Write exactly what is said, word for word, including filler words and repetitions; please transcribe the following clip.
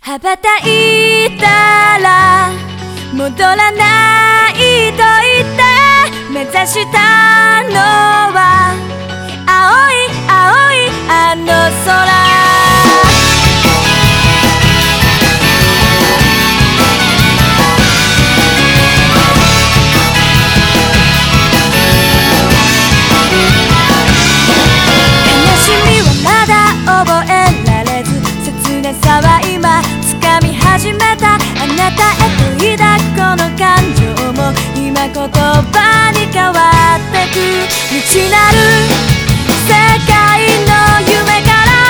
羽ばたいたら戻らないと言って目指したのは青い青いあの空。さは今掴み始めたあなたへと抱くこの感情も今言葉に変わってく未知なる世界の夢から